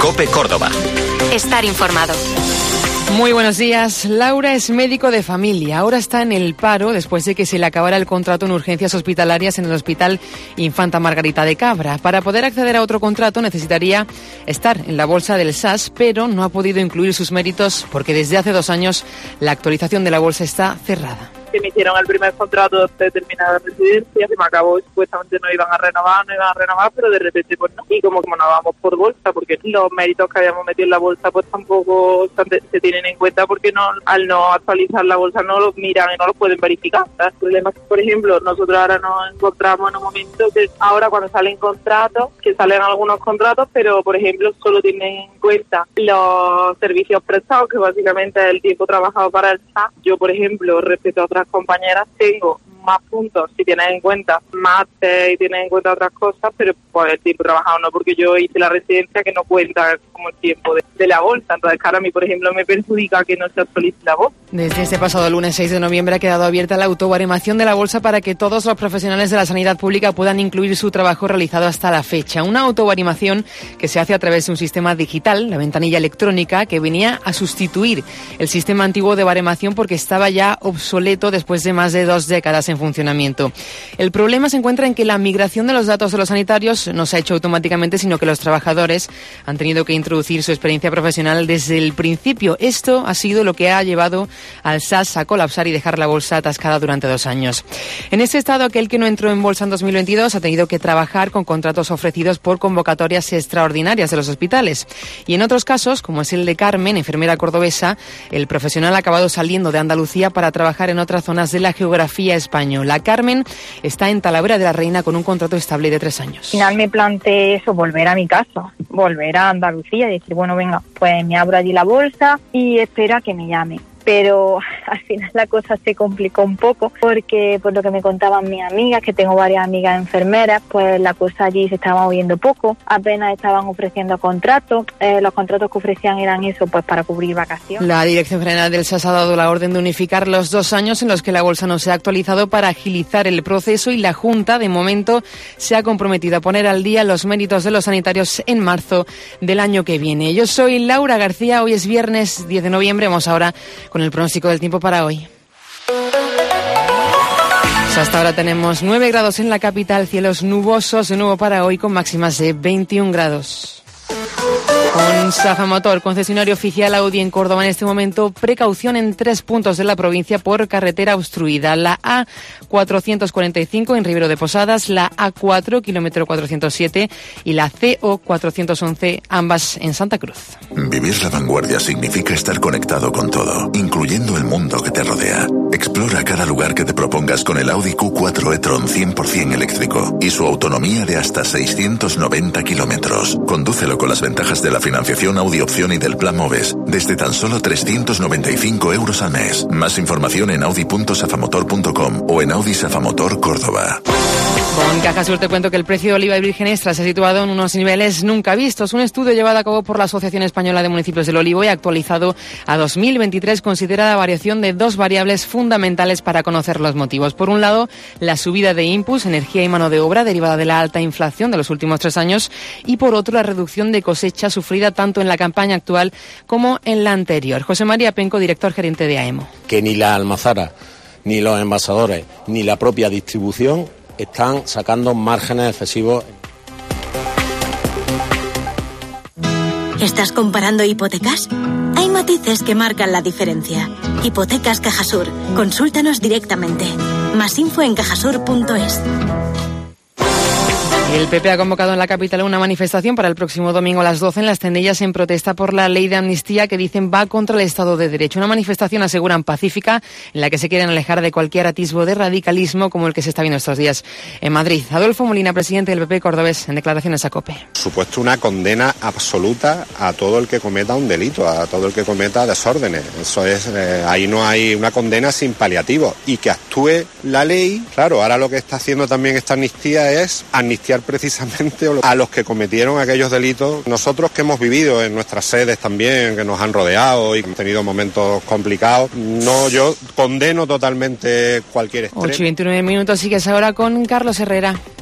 COPE Córdoba. Estar informado. Muy buenos días. Laura es médico de familia. Ahora está en el paro después de que se le acabara el contrato en urgencias hospitalarias en el Hospital Infanta Margarita de Cabra. Para poder acceder a otro contrato necesitaría estar en la bolsa del SAS, pero no ha podido incluir sus méritos porque desde hace 2 años la actualización de la bolsa está cerrada. Que me hicieron el primer contrato de determinada residencia, se me acabó y supuestamente no iban a renovar, pero de repente pues no. Y como no vamos por bolsa, porque los méritos que habíamos metido en la bolsa pues tampoco se tienen en cuenta, porque al no actualizar la bolsa no los miran y no los pueden verificar. El problema es que, por ejemplo, nosotros ahora nos encontramos en un momento que ahora cuando salen contratos, que salen algunos contratos, pero por ejemplo solo tienen en cuenta los servicios prestados, que básicamente es el tiempo trabajado para el SAS. Yo, por ejemplo, respecto a otras compañeras, tengo más puntos si tienes en cuenta máster y tienes en cuenta otras cosas, pero por el tiempo trabajado no, porque yo hice la residencia que no cuenta como el tiempo de la bolsa. Entonces, claro, a mí, por ejemplo, me perjudica que no se actualice la bolsa. Desde este pasado lunes 6 de noviembre ha quedado abierta la autobaremación de la bolsa para que todos los profesionales de la sanidad pública puedan incluir su trabajo realizado hasta la fecha. Una autobaremación que se hace a través de un sistema digital, la ventanilla electrónica, que venía a sustituir el sistema antiguo de baremación porque estaba ya obsoleto después de más de 2 décadas en funcionamiento. El problema se encuentra en que la migración de los datos de los sanitarios no se ha hecho automáticamente, sino que los trabajadores han tenido que introducir su experiencia profesional desde el principio. Esto ha sido lo que ha llevado al SAS a colapsar y dejar la bolsa atascada durante 2 años. En este estado, aquel que no entró en bolsa en 2022 ha tenido que trabajar con contratos ofrecidos por convocatorias extraordinarias de los hospitales. Y en otros casos, como es el de Carmen, enfermera cordobesa, el profesional ha acabado saliendo de Andalucía para trabajar en otras zonas de la geografía española. Carmen está en Talavera de la Reina con un contrato estable de 3 años. Al final me planteé eso, volver a mi casa, volver a Andalucía y decir, bueno, venga, pues me abro allí la bolsa y espero a que me llame. Pero al final la cosa se complicó un poco porque, por lo que me contaban mis amigas, que tengo varias amigas enfermeras, pues la cosa allí se estaba moviendo poco, apenas estaban ofreciendo contratos, los contratos que ofrecían eran eso, pues para cubrir vacaciones. La Dirección General del SAS ha dado la orden de unificar los 2 años en los que la bolsa no se ha actualizado para agilizar el proceso, y la Junta, de momento, se ha comprometido a poner al día los méritos de los sanitarios en marzo del año que viene. Yo soy Laura García, hoy es viernes 10 de noviembre, vamos ahora con el pronóstico del tiempo para hoy. Pues hasta ahora tenemos 9 grados en la capital, cielos nubosos de nuevo para hoy con máximas de 21 grados. Con Safamotor, concesionario oficial Audi en Córdoba, en este momento precaución en 3 puntos de la provincia por carretera obstruida. La A445 en Ribero de Posadas, la A4, kilómetro 407, y la CO 411, ambas en Santa Cruz. Vivir la vanguardia significa estar conectado con todo, incluyendo el mundo que te rodea. Explora cada lugar que te propongas con el Audi Q4 e-tron 100% eléctrico y su autonomía de hasta 690 kilómetros. Condúcelo con las ventajas de la financiación Audi Opción y del Plan Moves desde tan solo 395 euros al mes. Más información en audi.safamotor.com o en Audi Safamotor Córdoba. Con Cajasur te cuento que el precio de oliva virgen extra se ha situado en unos niveles nunca vistos. Un estudio llevado a cabo por la Asociación Española de Municipios del Olivo y actualizado a 2023 considera la variación de 2 variables fundamentales para conocer los motivos. Por un lado, la subida de inputs, energía y mano de obra derivada de la alta inflación de los últimos 3 años, y por otro, la reducción de cosecha sufrida tanto en la campaña actual como en la anterior. José María Penco, director gerente de AEMO. Que ni la almazara, ni los envasadores, ni la propia distribución están sacando márgenes excesivos. ¿Estás comparando hipotecas? Hay matices que marcan la diferencia. Hipotecas Cajasur. Consúltanos directamente. Más info en cajasur.es. El PP ha convocado en la capital una manifestación para el próximo domingo a las 12 en Las Cendellas en protesta por la ley de amnistía que dicen va contra el Estado de Derecho. Una manifestación, aseguran, pacífica, en la que se quieren alejar de cualquier atisbo de radicalismo como el que se está viendo estos días en Madrid. Adolfo Molina, presidente del PP cordobés, en declaraciones a COPE. Supuesto una condena absoluta a todo el que cometa un delito, a todo el que cometa desórdenes. Eso es, ahí no hay una condena sin paliativos. Y que actúe la ley, claro, ahora lo que está haciendo también esta amnistía es amnistiar precisamente a los que cometieron aquellos delitos. Nosotros que hemos vivido en nuestras sedes también, que nos han rodeado y hemos tenido momentos complicados, no, yo condeno totalmente cualquier extremo. 8:29, sigues ahora con Carlos Herrera.